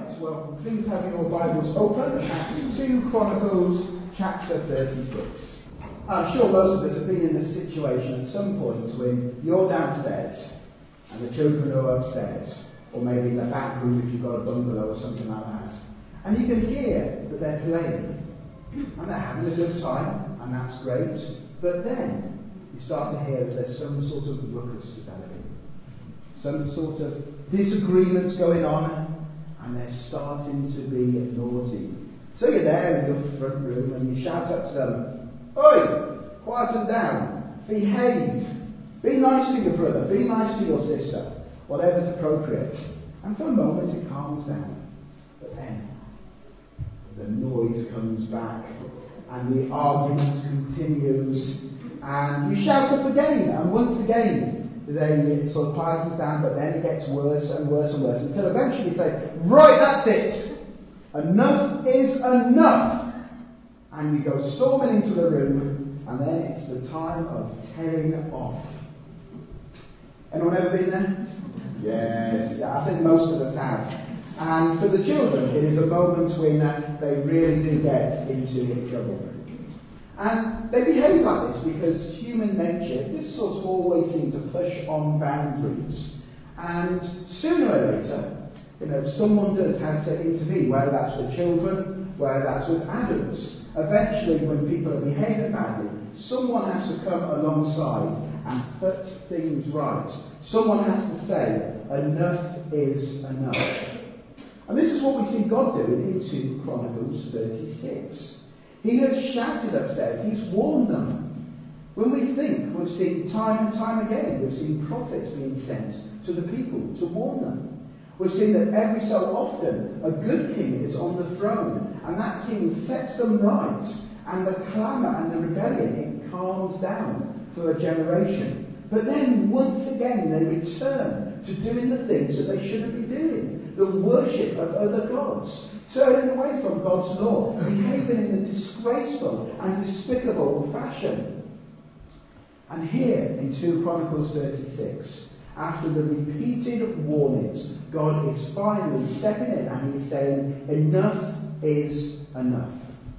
Well, please have your Bibles open at 2 Chronicles chapter 36. I'm sure most of us have been in this situation at some point when you're downstairs and the children are upstairs, or maybe in the back room if you've got a bungalow or something like that. And you can hear that they're playing, and they're having a good time, and that's great. But then you start to hear that there's some sort of ruckus developing, some sort of disagreements going on, and they're starting to be naughty. So you're there in your front room and you shout up to them, "Oi, quieten down, behave, be nice to your brother, be nice to your sister," whatever's appropriate. And for a moment it calms down. But then the noise comes back and the argument continues, and you shout up again, and once again they sort of quietens down, but then it gets worse and worse and worse, until eventually you say, "Right, that's it. Enough is enough." And you go storming into the room, and then it's the time of telling off. Anyone ever been there? Yes, yeah, I think most of us have. And for the children, it is a moment when they really do get into trouble. And they behave like this because human nature just sort of always seems to push on boundaries. And sooner or later, someone does have to intervene, whether that's with children, whether that's with adults. Eventually, when people are behaving badly, someone has to come alongside and put things right. Someone has to say, enough is enough. And this is what we see God doing in 2 Chronicles 36. He has shouted upstairs, he's warned them. When we think, we've seen time and time again, we've seen prophets being sent to the people to warn them. We've seen that every so often a good king is on the throne, and that king sets them right, and the clamour and the rebellion, it calms down for a generation. But then once again they return to doing the things that they shouldn't be doing, the worship of other gods, turning away from God's law, behaving in a disgraceful and despicable fashion. And here in 2 Chronicles 36, after the repeated warnings, God is finally stepping in and he's saying, enough is enough.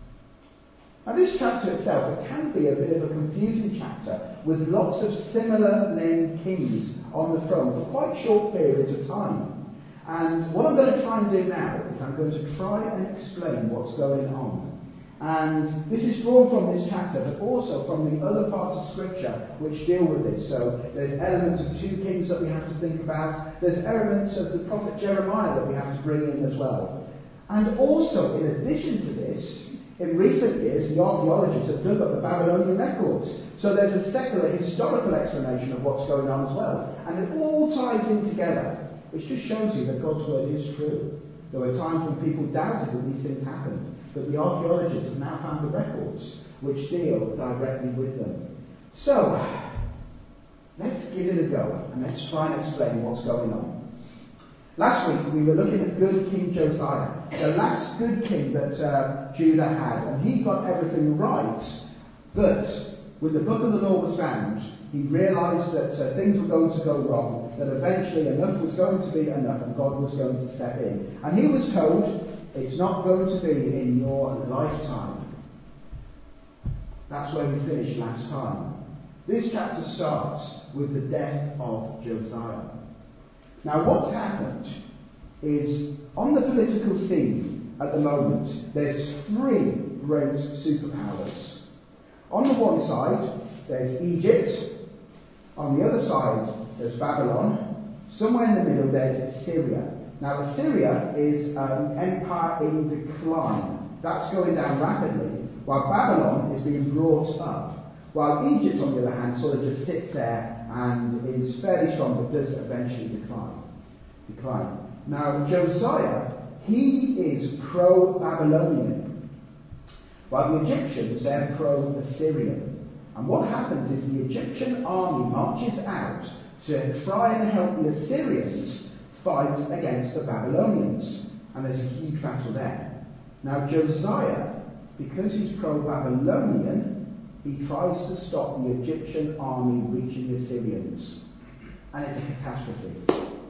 Now this chapter itself, it can be a bit of a confusing chapter with lots of similar named kings on the throne for quite short periods of time. And what I'm going to try and do now is I'm going to try and explain what's going on. And this is drawn from this chapter, but also from the other parts of Scripture which deal with this. So there's elements of 2 Kings that we have to think about. There's elements of the prophet Jeremiah that we have to bring in as well. And also, in addition to this, in recent years, the archaeologists have dug up the Babylonian records. So there's a secular historical explanation of what's going on as well. And it all ties in together, which just shows you that God's word is true. There were times when people doubted that these things happened, but the archaeologists have now found the records which deal directly with them. So, let's give it a go, and let's try and explain what's going on. Last week we were looking at good King Josiah, the last good king that Judah had, and he got everything right, but when the book of the law was found, he realised that things were going to go wrong, that eventually enough was going to be enough and God was going to step in. And he was told, it's not going to be in your lifetime. That's where we finished last time. This chapter starts with the death of Josiah. Now what's happened is, on the political scene at the moment, there's 3 great superpowers. On the one side, there's Egypt. On the other side, there's Babylon. Somewhere in the middle, there's Assyria. Now, Assyria is an empire in decline. That's going down rapidly, while Babylon is being brought up. While Egypt, on the other hand, sort of just sits there and is fairly strong, but does eventually decline. Now, Josiah, he is pro-Babylonian, while the Egyptians, they're pro-Assyrian. And what happens is the Egyptian army marches out to try and help the Assyrians fight against the Babylonians. And there's a huge battle there. Now Josiah, because he's pro-Babylonian, he tries to stop the Egyptian army reaching the Assyrians. And it's a catastrophe.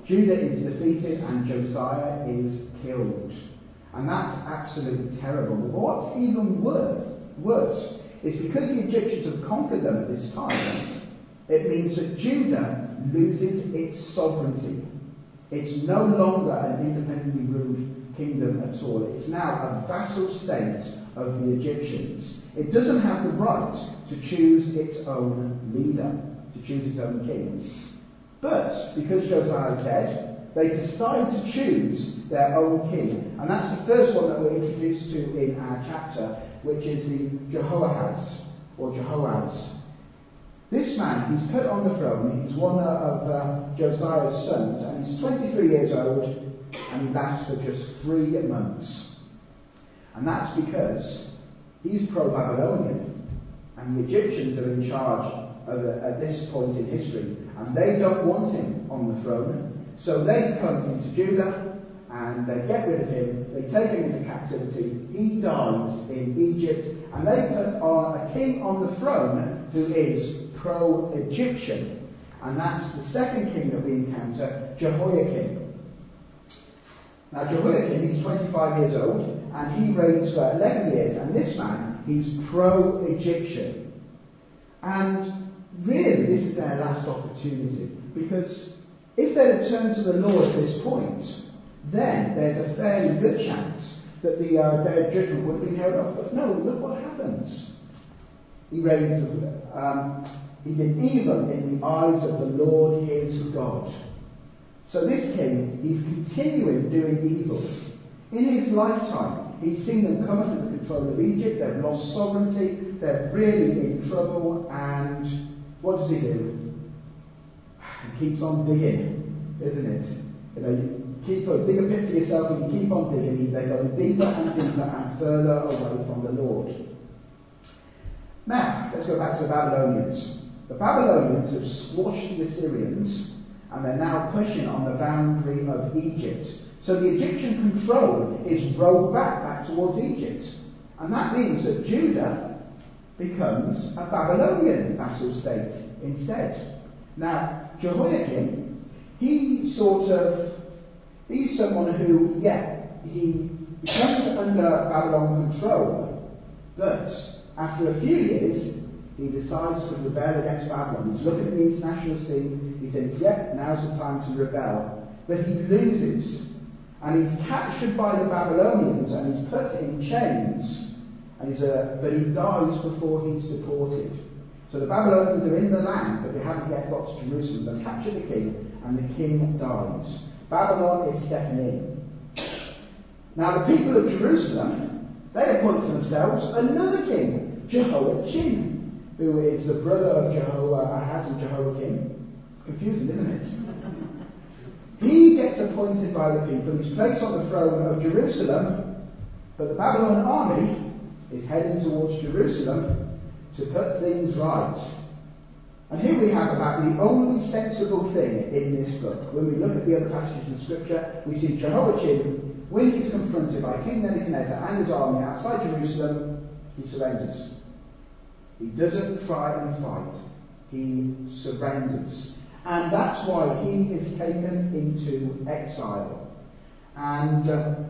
Judah is defeated and Josiah is killed. And that's absolutely terrible. But what's even worse is because the Egyptians have conquered them at this time, it means that Judah loses its sovereignty. It's no longer an independently ruled kingdom at all. It's now a vassal state of the Egyptians. It doesn't have the right to choose its own leader, to choose its own king. But because Josiah is dead, they decide to choose their own king. And that's the first one that we're introduced to in our chapter, which is the Jehoahaz, or Jehoahaz. This man, he's put on the throne. He's one of Josiah's sons, and he's 23 years old, and he lasts for just 3 months. And that's because he's pro-Babylonian, and the Egyptians are in charge at this point in history, and they don't want him on the throne. So they come into Judah, and they get rid of him. They take him into captivity. He dies in Egypt, and they put on a king on the throne who is pro-Egyptian. And that's the second king that we encounter, Jehoiakim. Now Jehoiakim, he's 25 years old, and he reigns for 11 years. And this man, he's pro-Egyptian. And really, this is their last opportunity. Because if they had turned to the Lord at this point, then there's a fairly good chance that the day of judgment would have been held off. But no, look what happens. He reigns, he did evil in the eyes of the Lord his God. So this king, he's continuing doing evil. In his lifetime, he's seen them come under the control of Egypt. They've lost sovereignty. They're really in trouble. And what does he do? He keeps on digging, isn't it? You know, you dig a pit for yourself and you keep on digging. They go deeper and deeper and further away from the Lord. Now, let's go back to the Babylonians. The Babylonians have squashed the Assyrians, and they're now pushing on the boundary of Egypt. So the Egyptian control is rolled back towards Egypt. And that means that Judah becomes a Babylonian vassal state instead. Now, Jehoiakim, he's someone who, he comes under Babylon control, but after a few years, he decides to rebel against Babylon. He's looking at the international scene. He thinks, now's the time to rebel. But he loses. And he's captured by the Babylonians and he's put in chains. And but he dies before he's deported. So the Babylonians are in the land, but they haven't yet got to Jerusalem. They capture the king, and the king dies. Babylon is stepping in. Now the people of Jerusalem, they appoint for themselves another king, Jehoiachin, who is the brother of Jehoahaz and Jehoiakim. It's confusing, isn't it? He gets appointed by the people. He's placed on the throne of Jerusalem, but the Babylon army is heading towards Jerusalem to put things right. And here we have about the only sensible thing in this book. When we look at the other passages in Scripture, we see Jehoiachin, when he's confronted by King Nebuchadnezzar and his army outside Jerusalem, he surrenders. He doesn't try and fight. He surrenders. And that's why he is taken into exile. And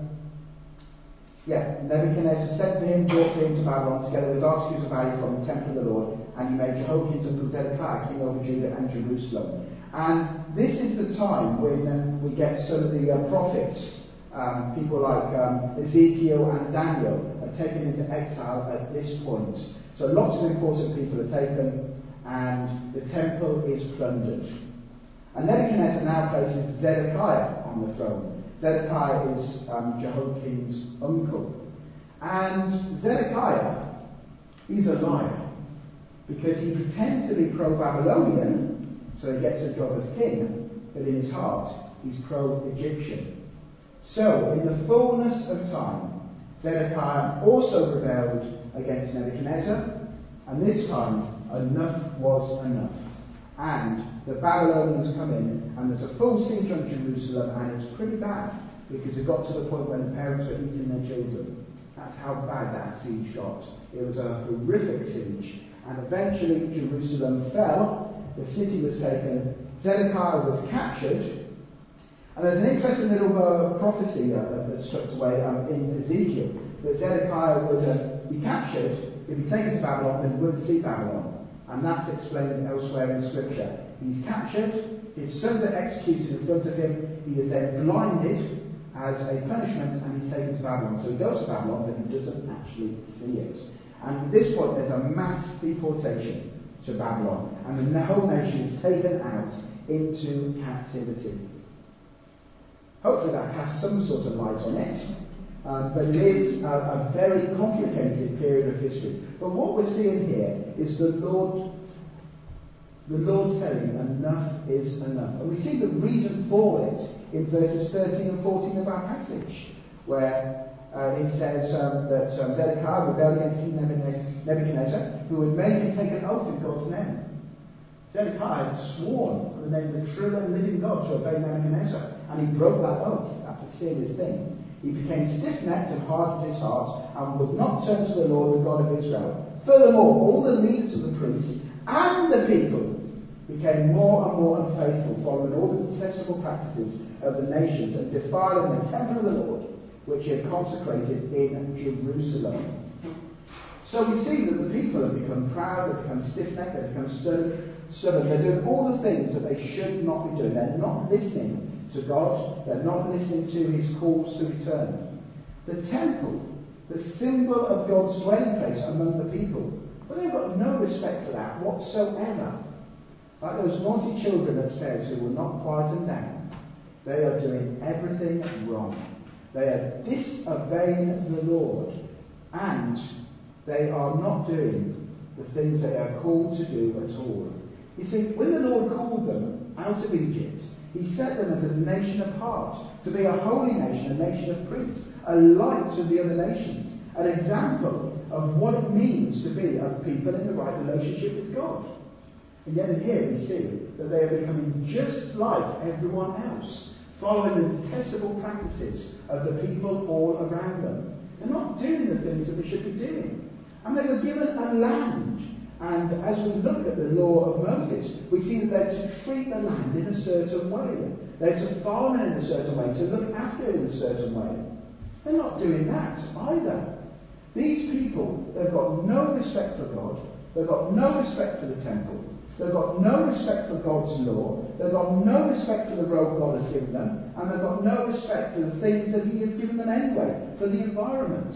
Nebuchadnezzar sent for him, brought him to Babylon together with articles of value from the temple of the Lord, and he made Jehoiakim's uncle Zedekiah king over Judah and Jerusalem. And this is the time when we get some of the prophets, people like Ezekiel and Daniel, are taken into exile at this point. So lots of important people are taken, and the temple is plundered. And Nebuchadnezzar now places Zedekiah on the throne. Zedekiah is Jehoiakim's uncle. And Zedekiah, he's a liar, because he pretends to be pro-Babylonian, so he gets a job as king, but in his heart, he's pro-Egyptian. So, in the fullness of time, Zedekiah also rebelled against Nebuchadnezzar, and this time, enough was enough. And the Babylonians come in, and there's a full siege on Jerusalem, and it's pretty bad, because it got to the point when the parents were eating their children. That's how bad that siege got. It was a horrific siege. And eventually Jerusalem fell, the city was taken, Zedekiah was captured, And there's an interesting little prophecy that's tucked away in Ezekiel, that Zedekiah would be captured, he'd be taken to Babylon, but he wouldn't see Babylon. And that's explained elsewhere in Scripture. He's captured, his sons are executed in front of him, he is then blinded as a punishment, and he's taken to Babylon. So he goes to Babylon, but he doesn't actually see it. And at this point, there's a mass deportation to Babylon, and the whole nation is taken out into captivity. Hopefully that casts some sort of light on it, but it is a very complicated period of history. But what we're seeing here is the Lord saying, enough is enough. And we see the reason for it in verses 13 and 14 of our passage, where it says that Zedekiah rebelled against King Nebuchadnezzar, who had made him take an oath in God's name. Zedekiah had sworn in the name of the true and living God to obey Nebuchadnezzar, and he broke that oath. That's a serious thing. He became stiff-necked and hardened his heart, and would not turn to the Lord, the God of Israel. Furthermore, all the leaders of the priests and the people became more and more unfaithful, following all the detestable practices of the nations and defiling the temple of the Lord, which he had consecrated in Jerusalem. So we see that the people have become proud, they've become stiff-necked, they've become stubborn. They're doing all the things that they should not be doing. They're not listening to God. They're not listening to his calls to return. The temple, the symbol of God's dwelling place among the people, well, they've got no respect for that whatsoever. Like those naughty children upstairs who will not quieten down, they are doing everything wrong. They are disobeying the Lord, and they are not doing the things they are called to do at all. You see, when the Lord called them out of Egypt, he set them as a nation apart, to be a holy nation, a nation of priests, a light to the other nations, an example of what it means to be a people in the right relationship with God. And yet in here we see that they are becoming just like everyone else, following the detestable practices of the people all around them. They're not doing the things that they should be doing. And they were given a land. And as we look at the law of Moses, we see that they're to treat the land in a certain way. They're to farm it in a certain way, to look after it in a certain way. They're not doing that either. These people, they've got no respect for God. They've got no respect for the temple. They've got no respect for God's law. They've got no respect for the road God has given them. And they've got no respect for the things that he has given them anyway, for the environment.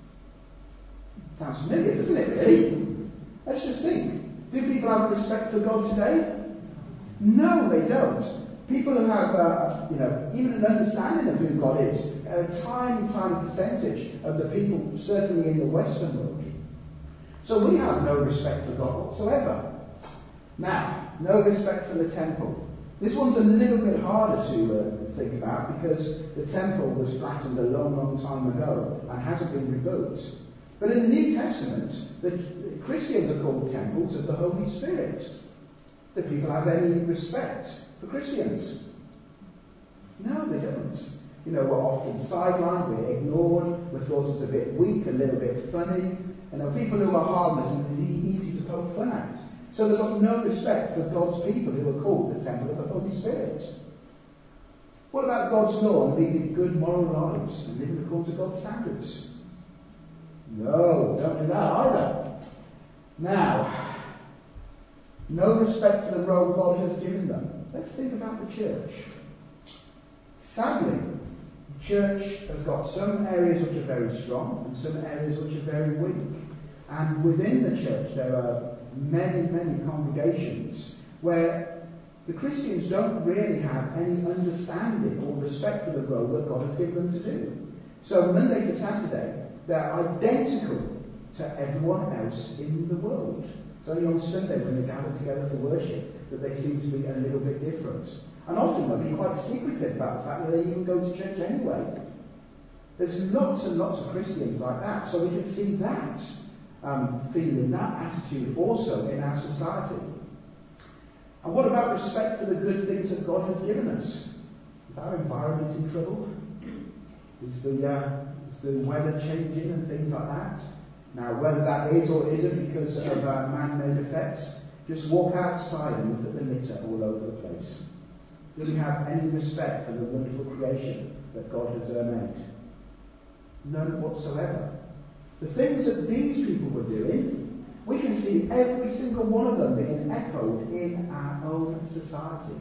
Sounds familiar, doesn't it, really? Let's just think. Do people have respect for God today? No, they don't. People who have, even an understanding of who God is, a tiny, tiny percentage of the people, certainly in the Western world. So we have no respect for God whatsoever. Now, no respect for the temple. This one's a little bit harder to think about, because the temple was flattened a long, long time ago and hasn't been rebuilt. But in the New Testament, the Christians are called temples of the Holy Spirit. Do people have any respect for Christians? No, they don't. We're often sidelined, we're ignored, we're thought as a bit weak, a little bit funny. People who are harmless and easy to poke fun at. So they've got no respect for God's people who are called the temple of the Holy Spirit. What about God's law and leading good moral lives and living according to God's standards? No, don't do that either. Now, no respect for the role God has given them. Let's think about the church. Sadly, the church has got some areas which are very strong and some areas which are very weak. And within the church there are many, many congregations where the Christians don't really have any understanding or respect for the role that God has given them to do. So Monday to Saturday, they're identical to everyone else in the world. It's only on Sunday when they gather together for worship that they seem to be a little bit different. And often they'll be quite secretive about the fact that they even go to church anyway. There's lots and lots of Christians like that, so we can see that feeling, that attitude also in our society. And what about respect for the good things that God has given us? Is our environment in trouble? Is the weather changing and things like that? Now, whether that is or isn't because of man-made effects, just walk outside and look at the litter all over the place. Do we have any respect for the wonderful creation that God has made? None whatsoever. The things that these people were doing, we can see every single one of them being echoed in our own society.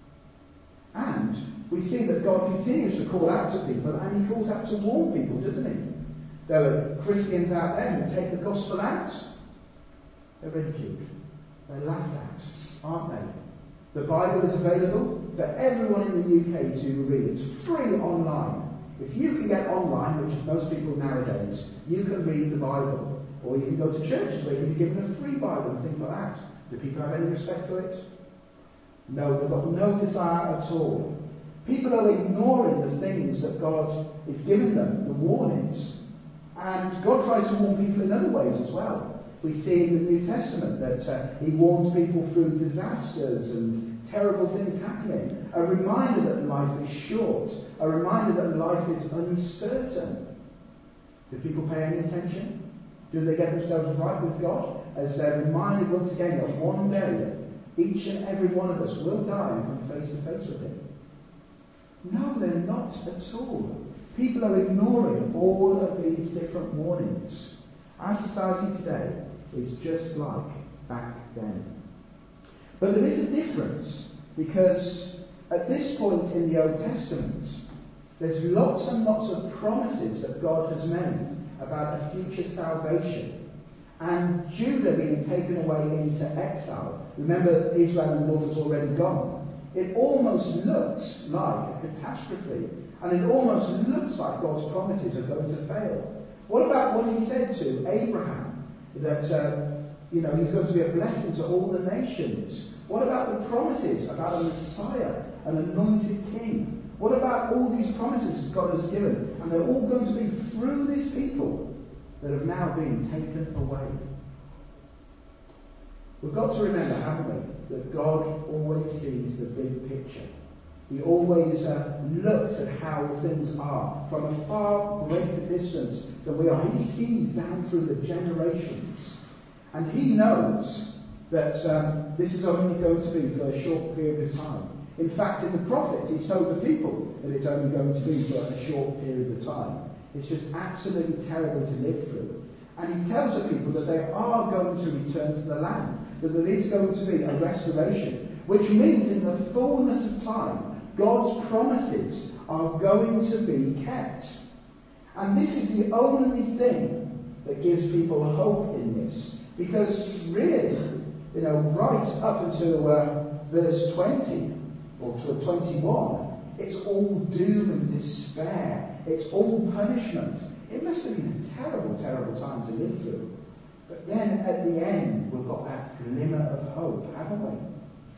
And we see that God continues to call out to people, and he calls out to warn people, doesn't he? There are Christians out there who take the gospel out. They're ridiculed. They're laughed at, aren't they? The Bible is available for everyone in the UK to read. It's free online. If you can get online, which is most people nowadays, you can read the Bible. Or you can go to churches where you can be given a free Bible and things like that. Do people have any respect for it? No, they've got no desire at all. People are ignoring the things that God is giving them, the warnings. And God tries to warn people in other ways as well. We see in the New Testament that he warns people through disasters and terrible things happening. A reminder that life is short. A reminder that life is uncertain. Do people pay any attention? Do they get themselves right with God? As they're reminded once again that one day, each and every one of us will die and come face to face with him. No, they're not at all. People are ignoring all of these different warnings. Our society today is just like back then. But there is a difference, because at this point in the Old Testament, there's lots and lots of promises that God has made about a future salvation. And Judah being taken away into exile. Remember, Israel and the north has already gone. It almost looks like a catastrophe. And it almost looks like God's promises are going to fail. What about what he said to Abraham? That, he's going to be a blessing to all the nations. What about the promises about a Messiah, an anointed king? What about all these promises God has given? And they're all going to be through these people that have now been taken away. We've got to remember, haven't we, that God always sees the big picture. He always looks at how things are from a far greater distance than we are. He sees down through the generations. And he knows that this is only going to be for a short period of time. In fact, in the prophets, he's told the people that it's only going to be for a short period of time. It's just absolutely terrible to live through. And he tells the people that they are going to return to the land, that there is going to be a restoration, which means in the fullness of time, God's promises are going to be kept. And this is the only thing that gives people hope in this. Because really, right up until verse 20, or to 21, it's all doom and despair. It's all punishment. It must have been a terrible, terrible time to live through. But then at the end, we've got that glimmer of hope, haven't we?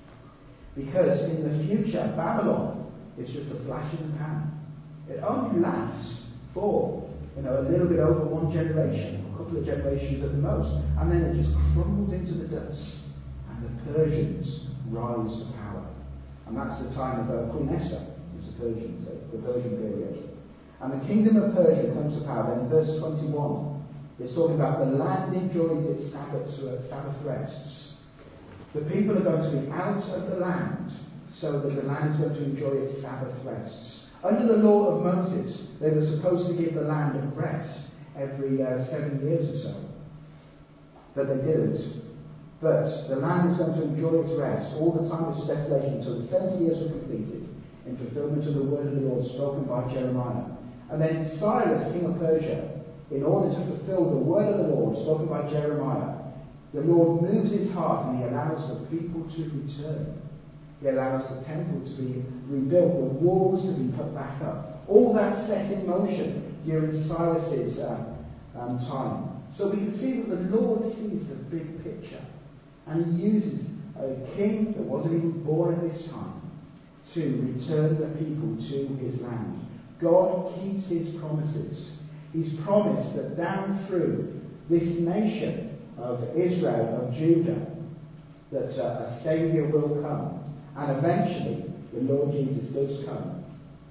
Because in the future, Babylon is just a flash in the pan. It only lasts for, a little bit over one generation, a couple of generations at the most, and then it just crumbles into the dust, and the Persians rise to power. And that's the time of Queen Esther. It's the Persian period. And the kingdom of Persia comes to power. Then in verse 21, it's talking about the land enjoyed its Sabbath rests. The people are going to be out of the land, so that the land is going to enjoy its Sabbath rests. Under the law of Moses, they were supposed to give the land a rest every 7 years or so. But they didn't. But the land is going to enjoy its rest all the time of its desolation until the 70 years were completed, in fulfillment of the word of the Lord spoken by Jeremiah. And then Cyrus, king of Persia, in order to fulfill the word of the Lord spoken by Jeremiah, the Lord moves his heart and he allows the people to return. He allows the temple to be rebuilt, the walls to be put back up. All that set in motion during Cyrus's time. So we can see that the Lord sees the big picture. And he uses a king that wasn't even born at this time to return the people to his land. God keeps his promises. He's promised that down through this nation of Israel, of Judah, that a Saviour will come. And eventually, the Lord Jesus does come.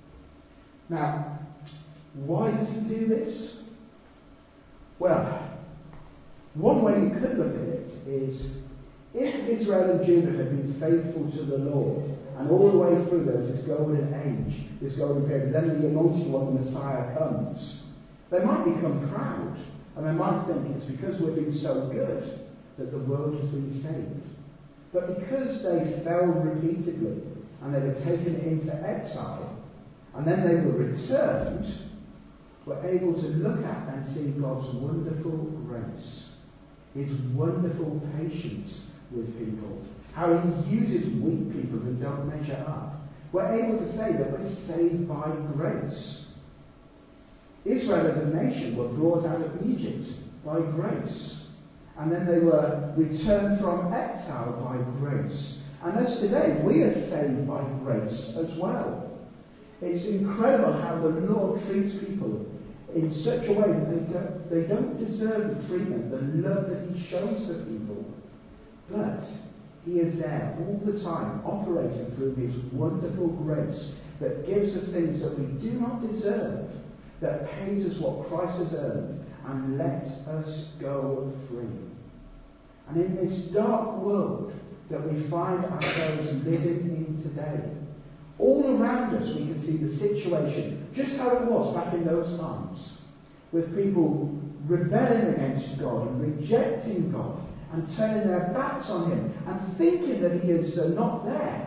Now, why does he do this? Well, one way you could look at it is, if Israel and Judah had been faithful to the Lord And all the way through there was this golden age, this golden period. Then the anointed one, the Messiah, comes. They might become proud, and they might think it's because we're being so good that the world has been saved. But because they fell repeatedly, and they were taken into exile, and then they were returned, we're able to look at and see God's wonderful grace, his wonderful patience with people, how he uses weak people who don't measure up. We're able to say that we're saved by grace. Israel as a nation were brought out of Egypt by grace. And then they were returned from exile by grace. And as today, we are saved by grace as well. It's incredible how the Lord treats people in such a way that they don't deserve the treatment, the love that he shows to people. But he is there all the time, operating through his wonderful grace that gives us things that we do not deserve, that pays us what Christ has earned, and lets us go free. And in this dark world that we find ourselves living in today, all around us we can see the situation, just how it was back in those times, with people rebelling against God and rejecting God and turning their backs on him and thinking that he is not there.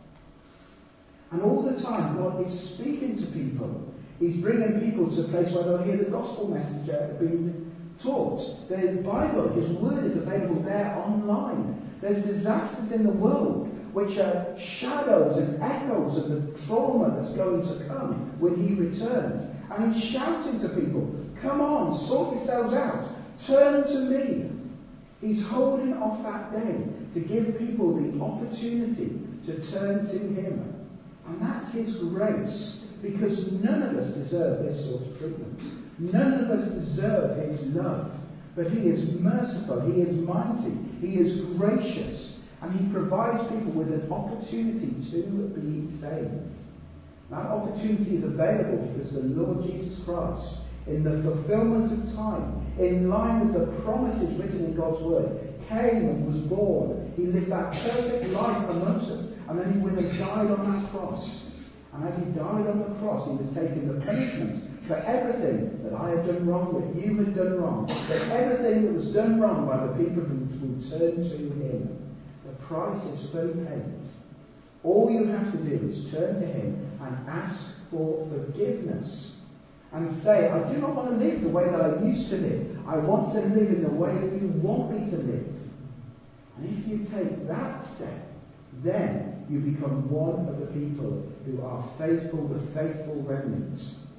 And all the time God is speaking to people. He's bringing people to a place where they'll hear the gospel message being taught. The Bible, his word, is available there online. There's disasters in the world which are shadows and echoes of the trauma that's going to come when he returns. And he's shouting to people, come on, sort yourselves out, turn to me. He's holding off that day to give people the opportunity to turn to him. And that's his grace, because none of us deserve this sort of treatment. None of us deserve his love. But he is merciful, he is mighty, he is gracious, and he provides people with an opportunity to be saved. That opportunity is available because the Lord Jesus Christ, in the fulfillment of time, in line with the promises written in God's word, came and was born. He lived that perfect life amongst us, and then he went and died on that cross. And as he died on the cross, he was taking the punishment for everything that I had done wrong, that you had done wrong, that everything that was done wrong by the people who turned to him. The price is fully paid. All you have to do is turn to him and ask for forgiveness and say, I do not want to live the way that I used to live. I want to live in the way that you want me to live. And if you take that step, then you become one of the people who are faithful, the faithful remnant.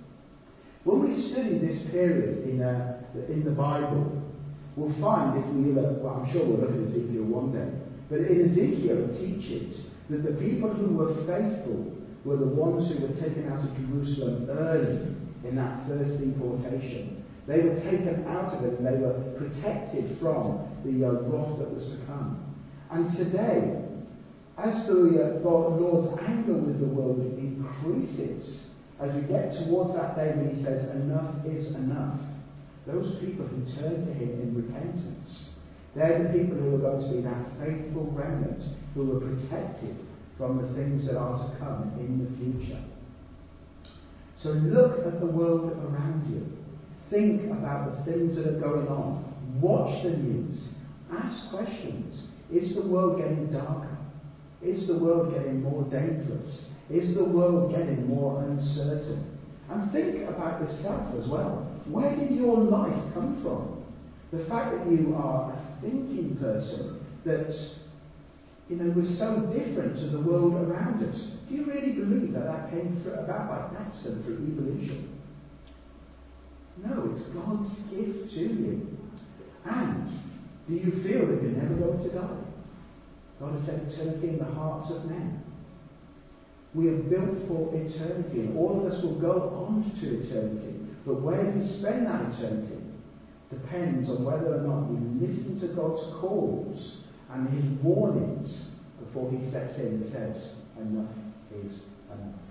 When we study this period in the Bible, we'll find, if we look, well, I'm sure we'll look at Ezekiel one day, but in Ezekiel it teaches that the people who were faithful were the ones who were taken out of Jerusalem early in that first deportation. They were taken out of it and they were protected from the wrath that was to come. And today, as the Lord's anger with the world increases, as we get towards that day when he says, enough is enough, those people who turn to him in repentance, they're the people who are going to be that faithful remnant who are protected from the things that are to come in the future. So look at the world around you. Think about the things that are going on. Watch the news. Ask questions. Is the world getting darker? Is the world getting more dangerous? Is the world getting more uncertain? And think about yourself as well. Where did your life come from? The fact that you are a thinking person that, was so different to the world around us. Do you really believe that came about by accident through evolution? No, it's God's gift to you. And do you feel that you're never going to die? God has set eternity in the hearts of men. We are built for eternity, and all of us will go on to eternity. But where do you spend that eternity depends on whether or not you listen to God's calls and his warnings before he steps in and says, enough is enough.